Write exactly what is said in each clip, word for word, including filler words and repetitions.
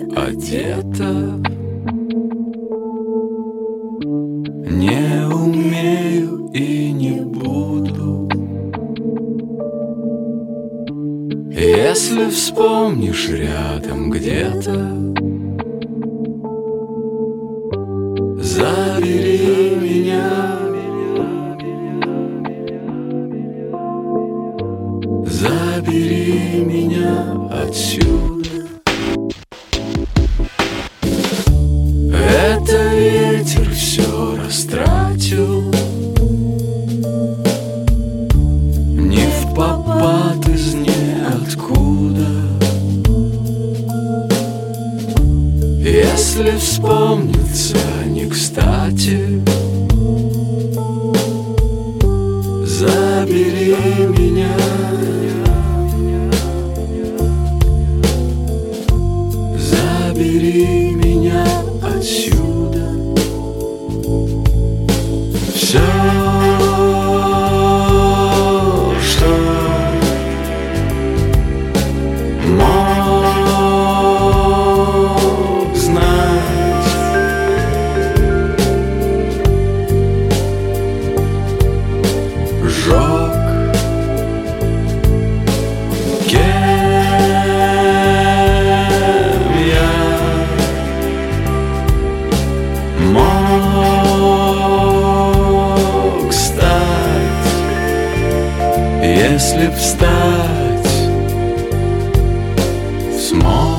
одета. Не умею и не буду. Если вспомнишь рядом где-то, забери меня, забери меня отсюда. Это ветер все растратил, не впопад из ниоткуда. Если вспомнится не кстати, забери меня, забери меня отсюда. Все, что мог знать, сжег. Кем я мог стать, если б встать смог?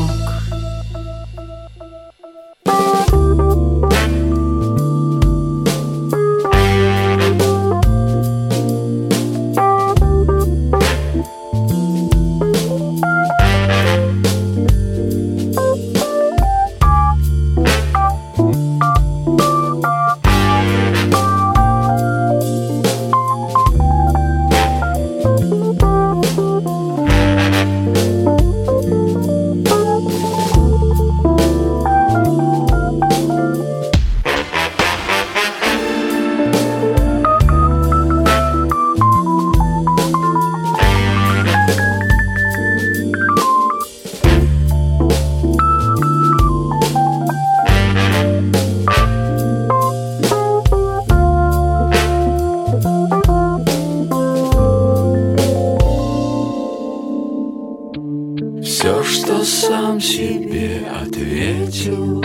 Все, что сам себе ответил,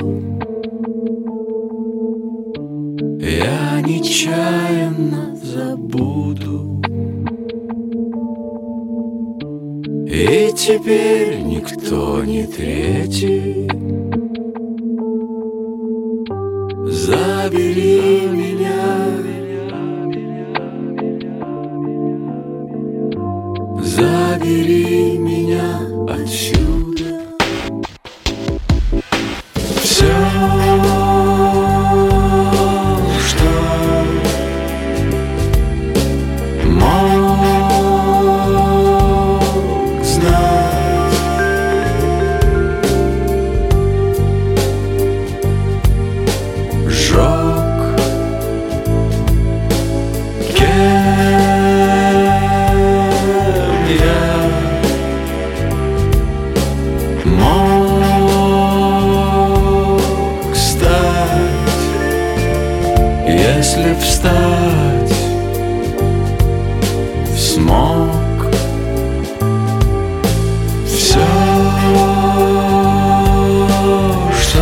я нечаянно забуду. И теперь никто не третий забери меня, забери меня отсюда. Все, что мог знать, сжег. Кем я мог стать, если встать смог? Все, что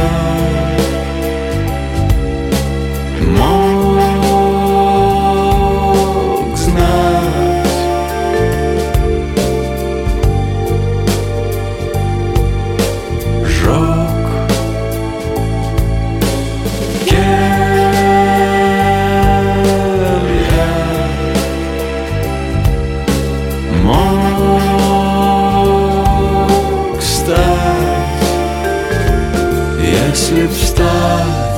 мог знать, сжег. Кем я мог стать, если встать